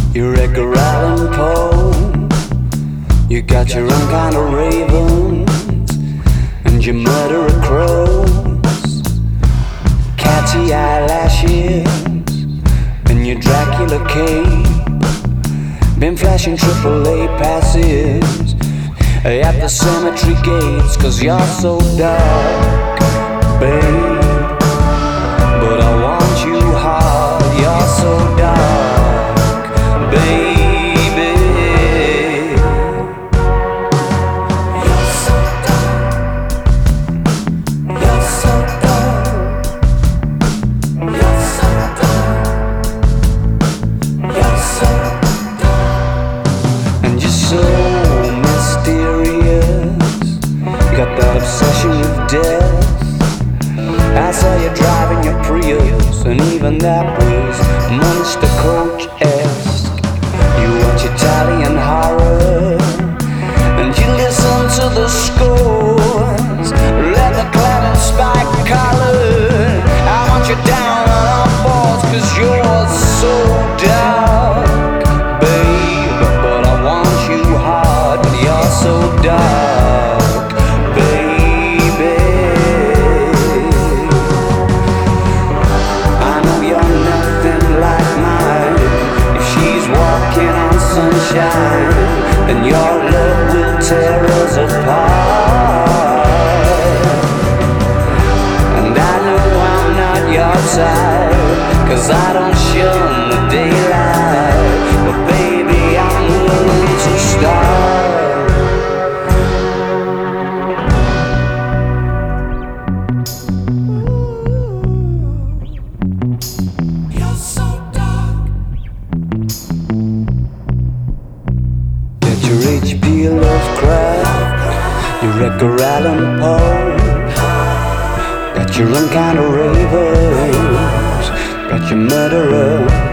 You Edgar Allan Poe. You got your own kind of ravens, and you murder crows, catty eyelashes, and your Dracula cape. Been flashing AAA passes at the cemetery gates, 'cause you're so dark, babe. But I want you hard, you're so dark, baby. You're so dark, you're so dark, you're so dark, you're so dark. And you're so mysterious, you got that obsession with death. I saw you driving your Prius, and even that was Monster Coach-esque. You watch Italian horror, and you listen to the scores, leather-clad and spike collar. I want you down on all fours, 'cause you're so dark, babe. But I want you hard, but you're so dark, baby. Sunshine, and your love will tear us apart. And I know I'm not your type, 'cause I don't shun the daylight. But baby, I'm willing to start. You're so dark. Your H.P. Lovecraft, your Edgar Allan Poe, got your own kind of ravens, got your murderer.